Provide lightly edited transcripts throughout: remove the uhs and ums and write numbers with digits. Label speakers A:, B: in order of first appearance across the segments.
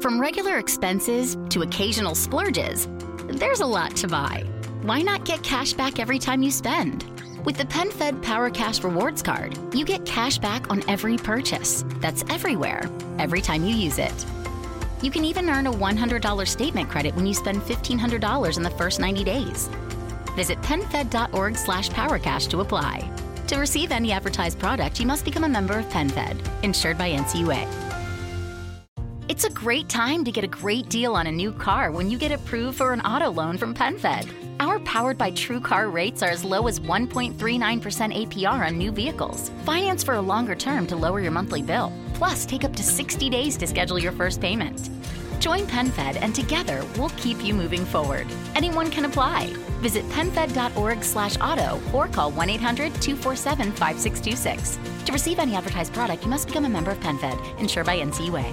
A: From regular expenses to occasional splurges, there's a lot to buy. Why not get cash back every time you spend? With the PenFed Power Cash Rewards Card, you get cash back on every purchase. That's everywhere, every time you use it. You can even earn a $100 statement credit when you spend $1,500 in the first 90 days. Visit PenFed.org/PowerCash to apply. To receive any advertised product, you must become a member of PenFed, insured by NCUA. It's a great time to get a great deal on a new car when you get approved for an auto loan from PenFed. Our Powered by True Car rates are as low as 1.39% APR on new vehicles. Finance for a longer term to lower your monthly bill. Plus, take up to 60 days to schedule your first payment. Join PenFed and together we'll keep you moving forward. Anyone can apply. Visit PenFed.org/auto or call 1-800-247-5626. To receive any advertised product, you must become a member of PenFed, insured by NCUA.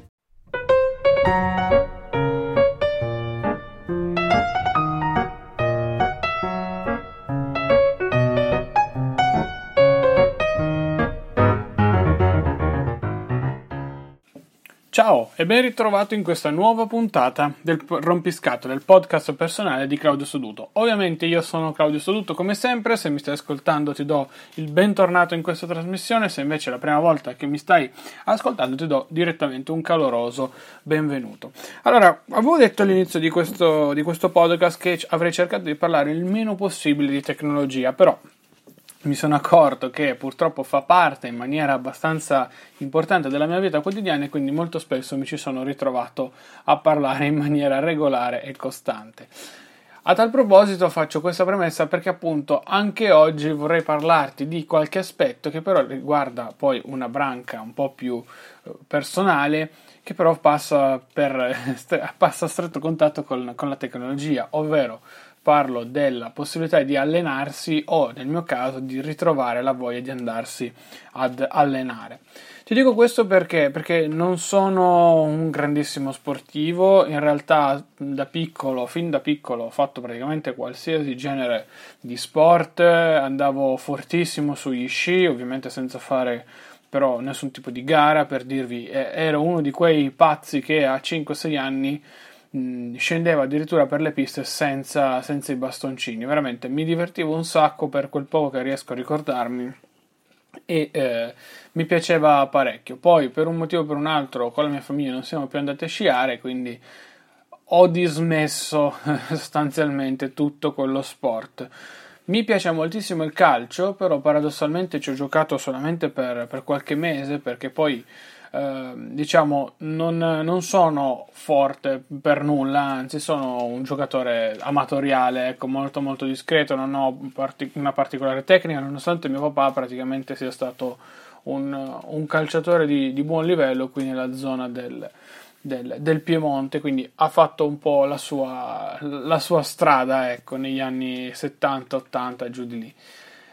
B: Ciao e ben ritrovato in questa nuova puntata del Rompiscatole, del podcast personale di Claudio Soduto. Ovviamente io sono Claudio Soduto come sempre, se mi stai ascoltando ti do il bentornato in questa trasmissione, se invece è la prima volta che mi stai ascoltando ti do direttamente un caloroso benvenuto. Allora, avevo detto all'inizio di questo podcast che avrei cercato di parlare il meno possibile di tecnologia, però mi sono accorto che purtroppo fa parte in maniera abbastanza importante della mia vita quotidiana e quindi molto spesso mi ci sono ritrovato a parlare in maniera regolare e costante. A tal proposito faccio questa premessa perché appunto anche oggi vorrei parlarti di qualche aspetto che però riguarda poi una branca un po' più personale che però passa a stretto contatto con la tecnologia, ovvero parlo della possibilità di allenarsi o, nel mio caso, di ritrovare la voglia di andarsi ad allenare. Ti dico questo perché non sono un grandissimo sportivo, in realtà fin da piccolo ho fatto praticamente qualsiasi genere di sport, andavo fortissimo sugli sci, ovviamente senza fare però nessun tipo di gara, per dirvi, ero uno di quei pazzi che a 5-6 anni scendeva addirittura per le piste senza i bastoncini. Veramente mi divertivo un sacco per quel poco che riesco a ricordarmi e mi piaceva parecchio. Poi per un motivo o per un altro con la mia famiglia non siamo più andati a sciare, quindi ho dismesso sostanzialmente tutto quello sport. Mi piace moltissimo il calcio, però paradossalmente ci ho giocato solamente per qualche mese, perché poi diciamo non sono forte per nulla, anzi sono un giocatore amatoriale, ecco, molto molto discreto, non ho una particolare tecnica, nonostante mio papà praticamente sia stato un calciatore di buon livello qui nella zona del Piemonte, quindi ha fatto un po' la sua strada, ecco, negli anni 70-80 giù di lì,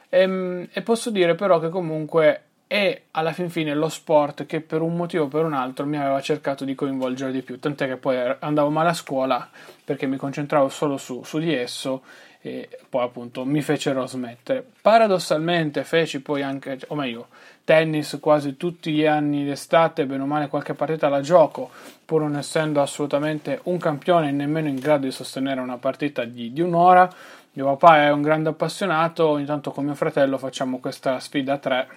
B: e posso dire però che comunque è alla fin fine lo sport che per un motivo o per un altro mi aveva cercato di coinvolgere di più, tant'è che poi andavo male a scuola perché mi concentravo solo su di esso e poi appunto mi fecero smettere. Paradossalmente feci poi anche, o meglio, tennis quasi tutti gli anni d'estate, bene o male qualche partita la gioco, pur non essendo assolutamente un campione e nemmeno in grado di sostenere una partita di un'ora. Mio papà è un grande appassionato, ogni tanto con mio fratello facciamo questa sfida a 3,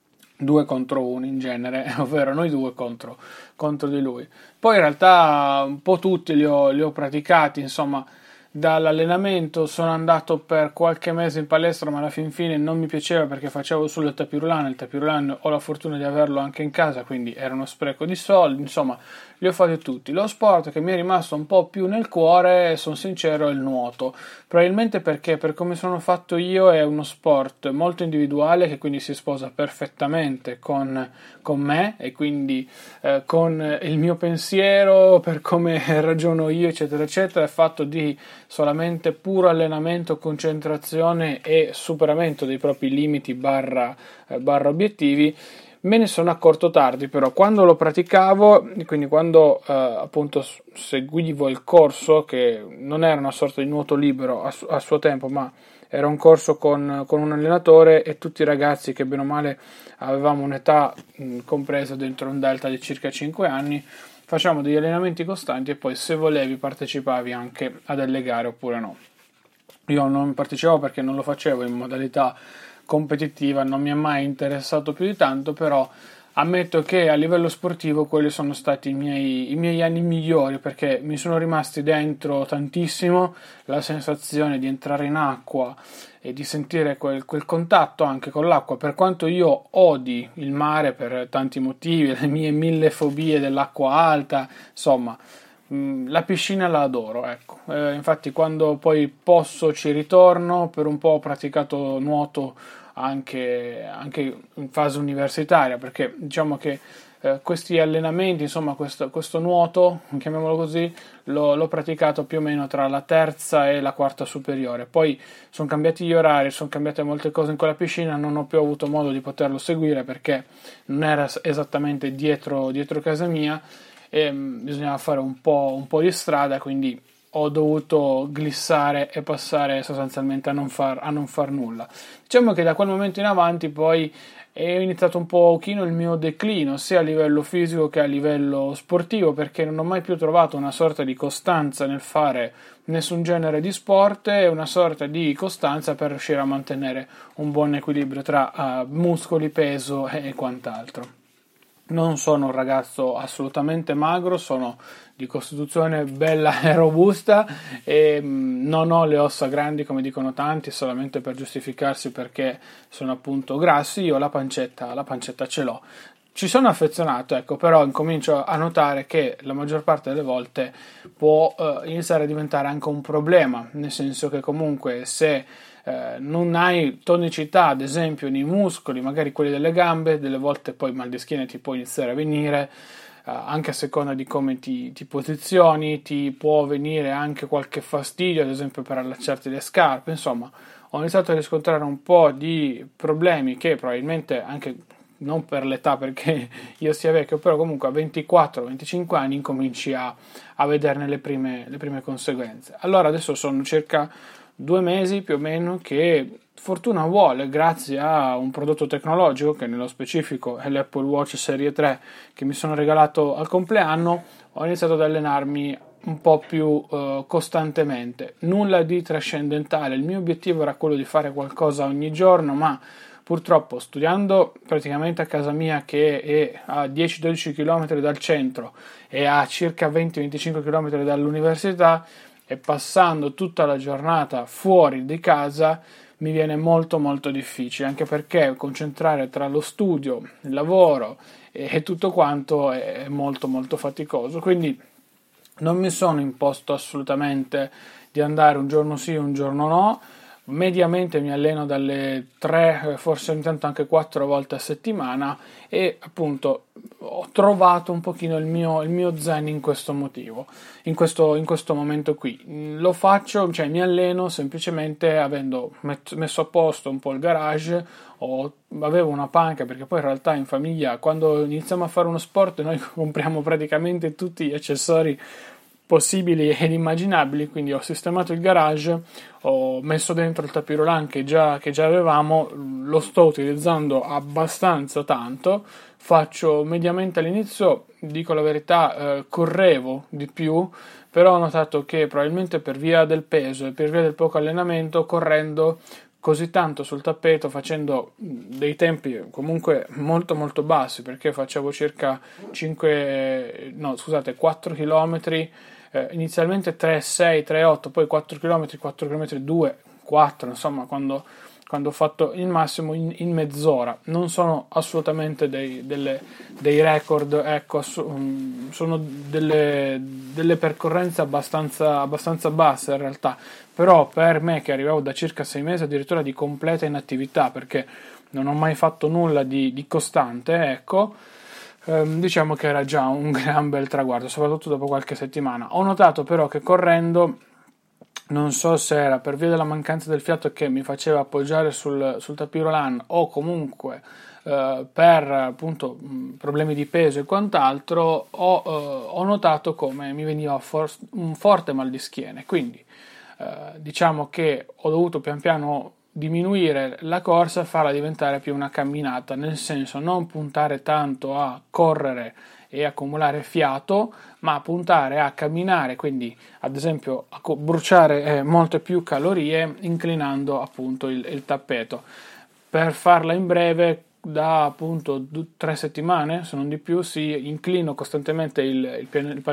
B: 2 contro 1 in genere, ovvero noi due contro di lui. Poi in realtà un po' tutti li ho praticati, insomma. Dall'allenamento sono andato per qualche mese in palestra, ma alla fin fine non mi piaceva perché facevo solo il tapis roulant ho la fortuna di averlo anche in casa, quindi era uno spreco di soldi, insomma li ho fatti tutti. Lo sport che mi è rimasto un po' più nel cuore, sono sincero, è il nuoto, probabilmente perché per come sono fatto io è uno sport molto individuale che quindi si sposa perfettamente con me e quindi con il mio pensiero, per come ragiono io, eccetera eccetera. È fatto di solamente puro allenamento, concentrazione e superamento dei propri limiti barra obiettivi. Me ne sono accorto tardi, però quando lo praticavo, quindi quando appunto seguivo il corso, che non era una sorta di nuoto libero a suo tempo, ma era un corso con un allenatore e tutti i ragazzi che bene o male avevamo un'età compresa dentro un delta di circa 5 anni, facciamo degli allenamenti costanti e poi se volevi partecipavi anche a delle gare oppure no. Io non partecipavo perché non lo facevo in modalità competitiva, non mi è mai interessato più di tanto, però ammetto che a livello sportivo quelli sono stati i miei anni migliori, perché mi sono rimasti dentro tantissimo la sensazione di entrare in acqua e di sentire quel contatto anche con l'acqua. Per quanto io odi il mare per tanti motivi, le mie 1000 fobie dell'acqua alta, insomma, la piscina la adoro, ecco. Infatti quando poi posso ci ritorno. Per un po' ho praticato nuoto anche in fase universitaria, perché diciamo che questi allenamenti, insomma questo nuoto, chiamiamolo così, l'ho praticato più o meno tra la terza e la quarta superiore. Poi sono cambiati gli orari, sono cambiate molte cose in quella piscina, non ho più avuto modo di poterlo seguire perché non era esattamente dietro casa mia e bisognava fare un po' di strada, quindi ho dovuto glissare e passare sostanzialmente a non far nulla. Diciamo che da quel momento in avanti poi è iniziato un pochino il mio declino, sia a livello fisico che a livello sportivo, perché non ho mai più trovato una sorta di costanza nel fare nessun genere di sport e una sorta di costanza per riuscire a mantenere un buon equilibrio tra muscoli, peso e quant'altro. Non sono un ragazzo assolutamente magro, sono di costituzione bella e robusta e non ho le ossa grandi come dicono tanti solamente per giustificarsi perché sono appunto grassi. Io la pancetta ce l'ho. Ci sono affezionato, ecco, però incomincio a notare che la maggior parte delle volte può iniziare a diventare anche un problema, nel senso che comunque se non hai tonicità, ad esempio nei muscoli, magari quelli delle gambe, delle volte poi il mal di schiena ti può iniziare a venire, anche a seconda di come ti posizioni, ti può venire anche qualche fastidio, ad esempio per allacciarti le scarpe. Insomma, ho iniziato a riscontrare un po' di problemi che probabilmente anche non per l'età perché io sia vecchio, però comunque a 24-25 anni incominci a vederne le prime conseguenze. Allora adesso sono circa 2 mesi più o meno che fortuna vuole, grazie a un prodotto tecnologico che nello specifico è l'Apple Watch Serie 3 che mi sono regalato al compleanno, ho iniziato ad allenarmi un po' più costantemente. Nulla di trascendentale, il mio obiettivo era quello di fare qualcosa ogni giorno, ma purtroppo studiando praticamente a casa mia, che è a 10-12 km dal centro e a circa 20-25 km dall'università, e passando tutta la giornata fuori di casa mi viene molto molto difficile, anche perché concentrare tra lo studio, il lavoro e tutto quanto è molto molto faticoso. Quindi non mi sono imposto assolutamente di andare un giorno sì un giorno no. Mediamente mi alleno dalle 3, forse ogni tanto anche 4 volte a settimana, e appunto ho trovato un pochino il mio zen in questo motivo, in questo momento qui. Lo faccio, cioè mi alleno semplicemente avendo messo a posto un po' il garage, avevo una panca, perché poi in realtà in famiglia quando iniziamo a fare uno sport noi compriamo praticamente tutti gli accessori possibili ed immaginabili, quindi ho sistemato il garage, ho messo dentro il tapis roulant che già avevamo, lo sto utilizzando abbastanza tanto, faccio mediamente all'inizio, dico la verità, correvo di più, però ho notato che probabilmente per via del peso e per via del poco allenamento, correndo così tanto sul tappeto, facendo dei tempi comunque molto molto bassi, perché facevo circa 4 km, inizialmente 3,6, 3,8, poi 4 km, 4 km 2, 4, insomma quando ho fatto il massimo in mezz'ora. Non sono assolutamente dei record, ecco, sono delle percorrenze abbastanza basse in realtà, però per me che arrivavo da circa 6 mesi addirittura di completa inattività, perché non ho mai fatto nulla di costante, ecco, diciamo che era già un gran bel traguardo, soprattutto dopo qualche settimana. Ho notato però che correndo, non so se era per via della mancanza del fiato che mi faceva appoggiare sul tapis roulant o comunque per appunto problemi di peso e quant'altro, ho notato come mi veniva un forte mal di schiena. Quindi diciamo che ho dovuto pian piano diminuire la corsa e farla diventare più una camminata, nel senso non puntare tanto a correre e accumulare fiato, ma puntare a camminare, quindi ad esempio a bruciare molte più calorie inclinando appunto il tappeto. Per farla in breve, da appunto 3 settimane, se non di più, inclino costantemente il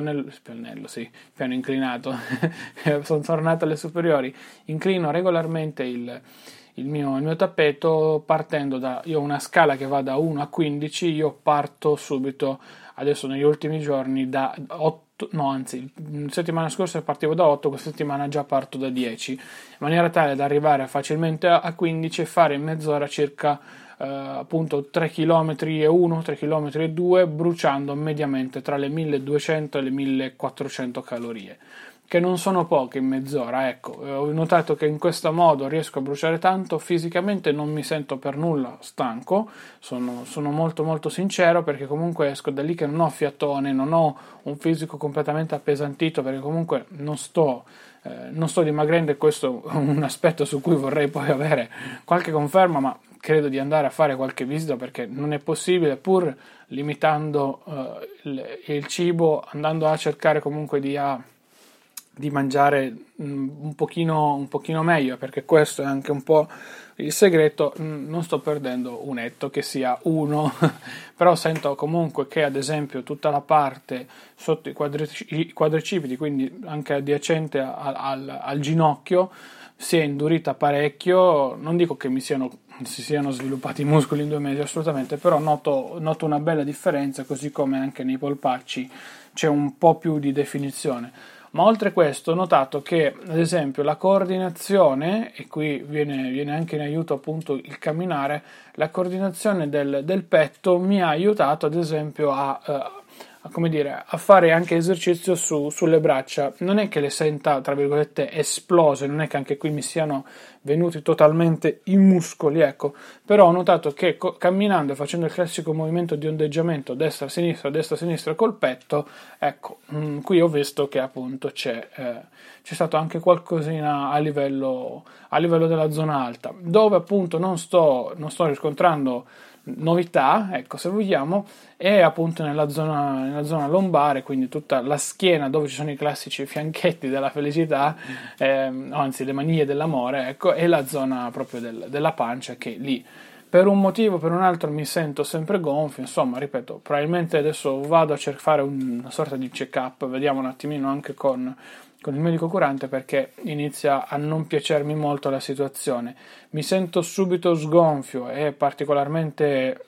B: piano inclinato, sono tornato alle superiori, inclino regolarmente il mio tappeto partendo io ho una scala che va da 1 a 15, io parto subito, adesso negli ultimi giorni da 8, no anzi, settimana scorsa partivo da 8, questa settimana già parto da 10, in maniera tale da arrivare facilmente a 15 e fare in mezz'ora circa appunto 3 km e 1, 3 km e 2, bruciando mediamente tra le 1200 e le 1400 calorie, che non sono poche in mezz'ora. Ecco, ho notato che in questo modo riesco a bruciare tanto, fisicamente non mi sento per nulla stanco, sono molto molto sincero, perché comunque esco da lì che non ho fiatone, non ho un fisico completamente appesantito, perché comunque non sto dimagrendo, e questo è un aspetto su cui vorrei poi avere qualche conferma, ma credo di andare a fare qualche visita, perché non è possibile, pur limitando il cibo, andando a cercare comunque di mangiare un pochino meglio, perché questo è anche un po' il segreto. Non sto perdendo un etto, che sia uno, però sento comunque che ad esempio tutta la parte sotto i quadricipiti, quindi anche adiacente al ginocchio, si è indurita parecchio. Non dico che si siano sviluppati i muscoli in 2 mesi, assolutamente, però noto una bella differenza, così come anche nei polpacci c'è un po' più di definizione. Ma oltre a questo ho notato che ad esempio la coordinazione, e qui viene anche in aiuto appunto il camminare, la coordinazione del petto mi ha aiutato ad esempio a fare anche esercizio sulle braccia. Non è che le senta tra virgolette esplose, non è che anche qui mi siano venuti totalmente i muscoli, ecco, però ho notato che camminando e facendo il classico movimento di ondeggiamento destra-sinistra col petto, ecco, qui ho visto che appunto c'è stato anche qualcosina a livello della zona alta, dove appunto non sto riscontrando novità, ecco, se vogliamo, è appunto nella zona lombare, quindi tutta la schiena, dove ci sono i classici fianchetti della felicità, anzi le maniglie dell'amore, ecco, e la zona proprio della pancia, che lì per un motivo o per un altro mi sento sempre gonfio. Insomma, ripeto, probabilmente adesso vado a fare una sorta di check-up, vediamo un attimino anche con il medico curante, perché inizia a non piacermi molto la situazione. Mi sento subito sgonfio e particolarmente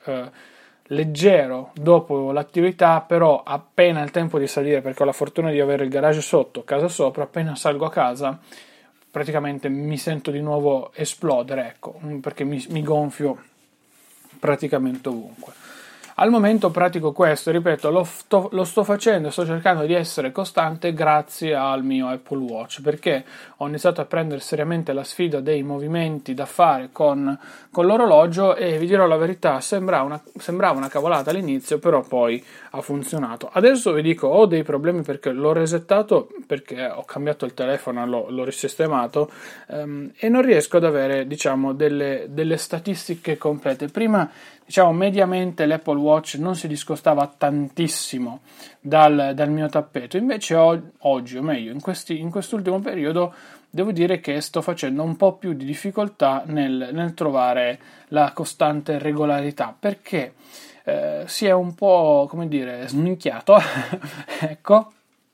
B: leggero dopo l'attività, però appena il tempo di salire, perché ho la fortuna di avere il garage sotto, casa sopra, appena salgo a casa praticamente mi sento di nuovo esplodere, ecco, perché mi gonfio praticamente ovunque. Al momento pratico questo, ripeto, lo sto facendo, sto cercando di essere costante grazie al mio Apple Watch, perché ho iniziato a prendere seriamente la sfida dei movimenti da fare con l'orologio, e vi dirò la verità, sembrava una cavolata all'inizio, però poi ha funzionato. Adesso vi dico, ho dei problemi perché l'ho resettato, perché ho cambiato il telefono, l'ho risistemato, e non riesco ad avere, diciamo, delle statistiche complete. Prima, diciamo, mediamente l'Apple Watch non si discostava tantissimo dal mio tappeto, invece oggi, o meglio, in quest'ultimo periodo, devo dire che sto facendo un po' più di difficoltà nel trovare la costante regolarità, perché si è un po', come dire, sminchiato, ecco.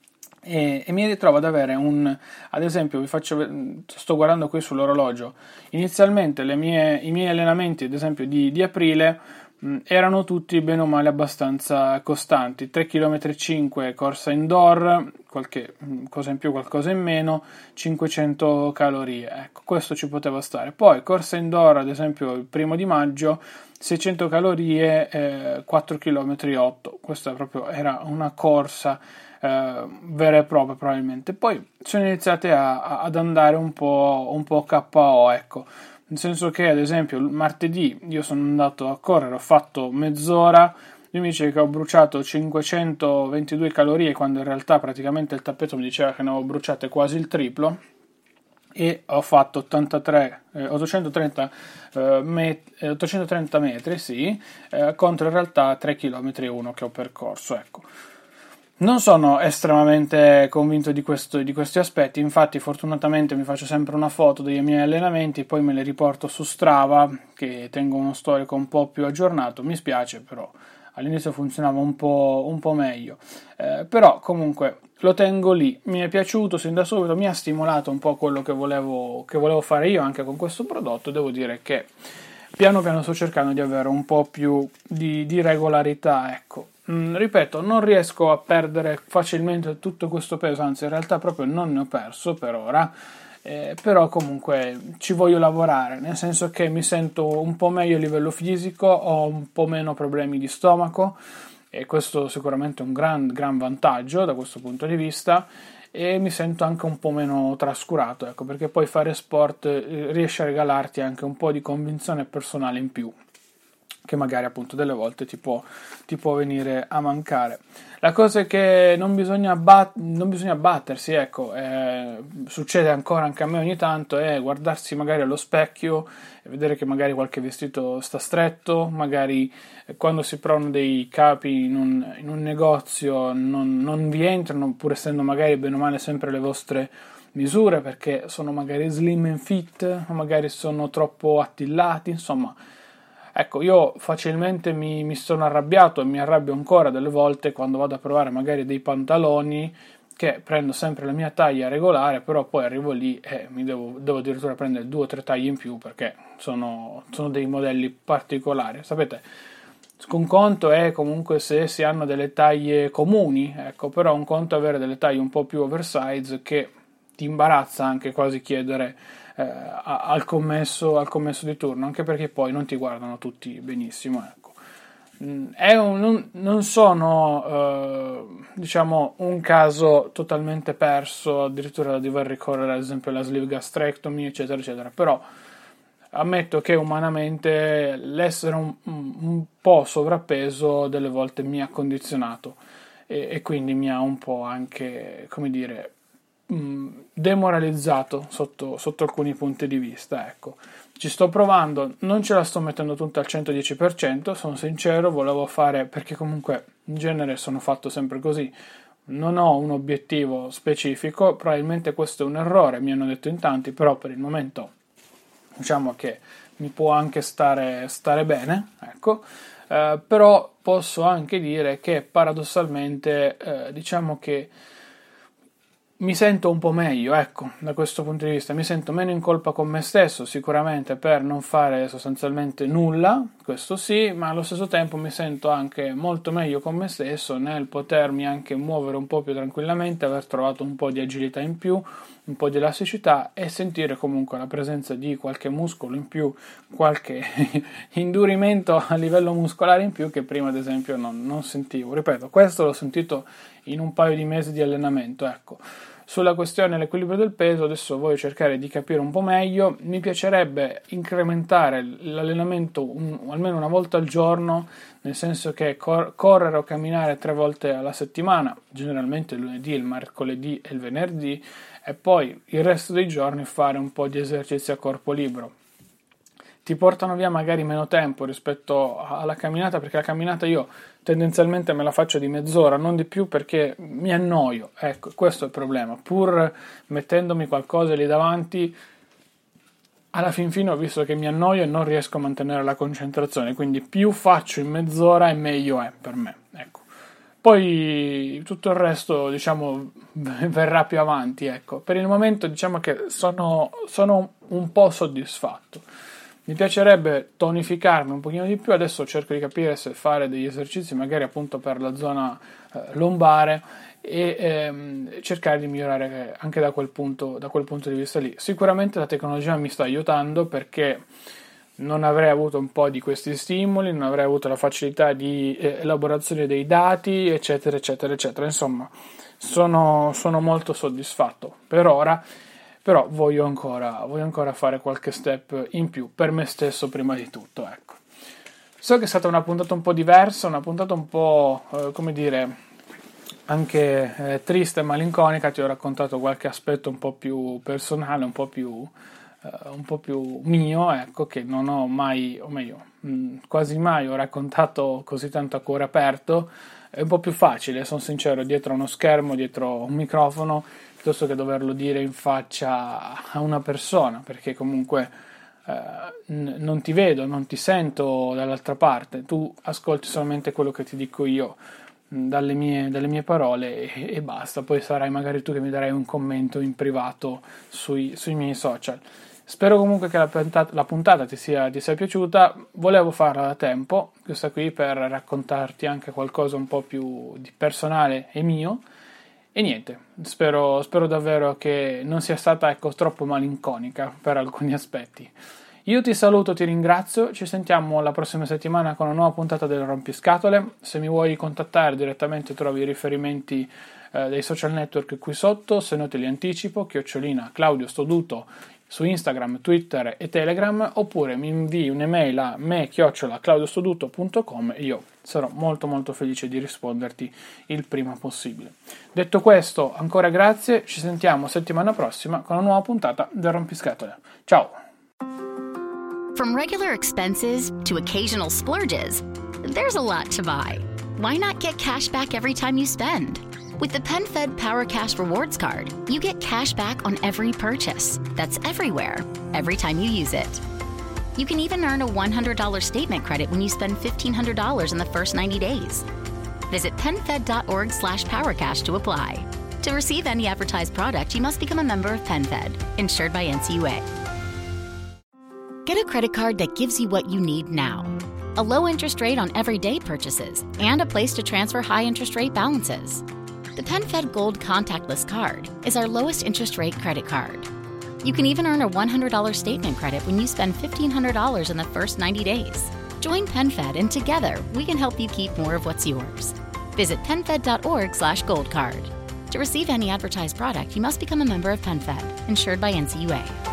B: E mi ritrovo ad avere ad esempio, sto guardando qui sull'orologio, inizialmente i miei allenamenti, ad esempio di aprile, erano tutti bene o male abbastanza costanti: 3 km 5 corsa indoor, qualche cosa in più, qualcosa in meno, 500 calorie, ecco, questo ci poteva stare. Poi corsa indoor, ad esempio il 1 maggio, 600 calorie, 4 km 8, questa proprio era una corsa vera e propria probabilmente. Poi sono iniziate ad andare un po' KO, ecco, nel senso che ad esempio il martedì io sono andato a correre, ho fatto mezz'ora, lui mi dice che ho bruciato 522 calorie, quando in realtà praticamente il tappeto mi diceva che ne avevo bruciate quasi il triplo, e ho fatto 830 metri, sì, contro in realtà 3 km e 1 che ho percorso, ecco. Non sono estremamente convinto di questi aspetti, infatti fortunatamente mi faccio sempre una foto dei miei allenamenti, poi me le riporto su Strava, che tengo uno storico un po' più aggiornato, mi spiace però all'inizio funzionava un po' meglio, però comunque lo tengo lì, mi è piaciuto sin da subito, mi ha stimolato un po' quello che volevo fare io anche con questo prodotto. Devo dire che piano piano sto cercando di avere un po' più di regolarità, ecco. Ripeto, non riesco a perdere facilmente tutto questo peso, anzi in realtà proprio non ne ho perso per ora, però comunque ci voglio lavorare, nel senso che mi sento un po' meglio a livello fisico, ho un po' meno problemi di stomaco e questo sicuramente è un gran vantaggio da questo punto di vista, e mi sento anche un po' meno trascurato, ecco, perché poi fare sport riesce a regalarti anche un po' di convinzione personale in più, che magari appunto delle volte ti può venire a mancare. La cosa è che non bisogna battersi, ecco, succede ancora anche a me ogni tanto, è guardarsi magari allo specchio e vedere che magari qualche vestito sta stretto, magari quando si provano dei capi in un negozio non vi entrano, pur essendo magari bene o male sempre le vostre misure, perché sono magari slim and fit, o magari sono troppo attillati, insomma. Ecco, io facilmente mi sono arrabbiato e mi arrabbio ancora delle volte quando vado a provare magari dei pantaloni che prendo sempre la mia taglia regolare, però poi arrivo lì e mi devo addirittura prendere 2 o 3 taglie in più perché sono dei modelli particolari. Sapete, un conto è comunque se si hanno delle taglie comuni, ecco, però un conto è avere delle taglie un po' più oversize che ti imbarazza anche quasi chiedere al commesso di turno, anche perché poi non ti guardano tutti benissimo, ecco. Non sono diciamo un caso totalmente perso addirittura da dover ricorrere ad esempio alla sleeve gastrectomy eccetera eccetera, però ammetto che umanamente l'essere un po' sovrappeso delle volte mi ha condizionato e quindi mi ha un po' anche, come dire, demoralizzato sotto alcuni punti di vista, ecco. Ci sto provando, non ce la sto mettendo tutta al 110%, sono sincero, volevo fare, perché comunque in genere sono fatto sempre così, non ho un obiettivo specifico, probabilmente questo è un errore, mi hanno detto in tanti, però per il momento diciamo che mi può anche stare bene, ecco. Però posso anche dire che paradossalmente diciamo che mi sento un po' meglio, ecco, da questo punto di vista, mi sento meno in colpa con me stesso sicuramente per non fare sostanzialmente nulla, questo sì, ma allo stesso tempo mi sento anche molto meglio con me stesso nel potermi anche muovere un po' più tranquillamente, aver trovato un po' di agilità in più, un po' di elasticità e sentire comunque la presenza di qualche muscolo in più, qualche indurimento a livello muscolare in più che prima ad esempio non sentivo. Ripeto, questo l'ho sentito in un paio di mesi di allenamento, ecco. Sulla questione dell'equilibrio del peso adesso voglio cercare di capire un po' meglio, mi piacerebbe incrementare l'allenamento almeno una volta al giorno, nel senso che correre o camminare 3 volte alla settimana, generalmente il lunedì, il mercoledì e il venerdì, e poi il resto dei giorni fare un po' di esercizi a corpo libero. Ti portano via magari meno tempo rispetto alla camminata, perché la camminata io tendenzialmente me la faccio di mezz'ora, non di più, perché mi annoio, ecco, questo è il problema. Pur mettendomi qualcosa lì davanti, alla fin fine ho visto che mi annoio e non riesco a mantenere la concentrazione, quindi più faccio in mezz'ora e meglio è per me, ecco. Poi tutto il resto, diciamo, verrà più avanti, ecco. Per il momento diciamo che sono un po' soddisfatto. Mi piacerebbe tonificarmi un pochino di più, adesso cerco di capire se fare degli esercizi magari appunto per la zona lombare e cercare di migliorare anche da quel punto di vista lì. Sicuramente la tecnologia mi sta aiutando perché non avrei avuto un po' di questi stimoli, non avrei avuto la facilità di elaborazione dei dati, eccetera, eccetera, eccetera. Insomma, sono molto soddisfatto per ora. Però voglio ancora fare qualche step in più per me stesso prima di tutto, ecco. So che è stata una puntata un po' diversa, una puntata un po', come dire, anche triste e malinconica, ti ho raccontato qualche aspetto un po' più personale, un po' più mio, ecco, che non ho mai, o meglio, quasi mai ho raccontato così tanto a cuore aperto. È un po' più facile, sono sincero, dietro uno schermo, dietro un microfono, piuttosto che doverlo dire in faccia a una persona, perché comunque non ti vedo, non ti sento dall'altra parte, tu ascolti solamente quello che ti dico io dalle mie parole e basta. Poi sarai magari tu che mi darai un commento in privato sui miei social. Spero comunque che la puntata ti sia piaciuta. Volevo farla da tempo, questa qui, per raccontarti anche qualcosa un po' più di personale e mio. E niente, spero davvero che non sia stata, ecco, troppo malinconica per alcuni aspetti. Io ti saluto, ti ringrazio, ci sentiamo la prossima settimana con una nuova puntata del Rompiscatole. Se mi vuoi contattare direttamente trovi i riferimenti dei social network qui sotto, se no te li anticipo, @ Claudio Stoduto su Instagram, Twitter e Telegram, oppure mi invii un'email a me@claudiostoduto.com e io sarò molto molto felice di risponderti il prima possibile. Detto questo, ancora grazie, ci sentiamo settimana prossima con una nuova puntata del Rompiscatole. Ciao!
A: From regular expenses to occasional splurges, there's a lot to buy. Why not get cash back every time you spend? With the PenFed Power Cash Rewards Card, you get cash back on every purchase. That's everywhere, every time you use it. You can even earn a $100 statement credit when you spend $1,500 in the first 90 days. Visit PenFed.org/PowerCash to apply. To receive any advertised product, you must become a member of PenFed, insured by NCUA. Get a credit card that gives you what you need now. A low interest rate on everyday purchases and a place to transfer high interest rate balances. The PenFed Gold Contactless Card is our lowest interest rate credit card. You can even earn a $100 statement credit when you spend $1,500 in the first 90 days. Join PenFed and together we can help you keep more of what's yours. Visit PenFed.org/goldcard. To receive any advertised product, you must become a member of PenFed, insured by NCUA.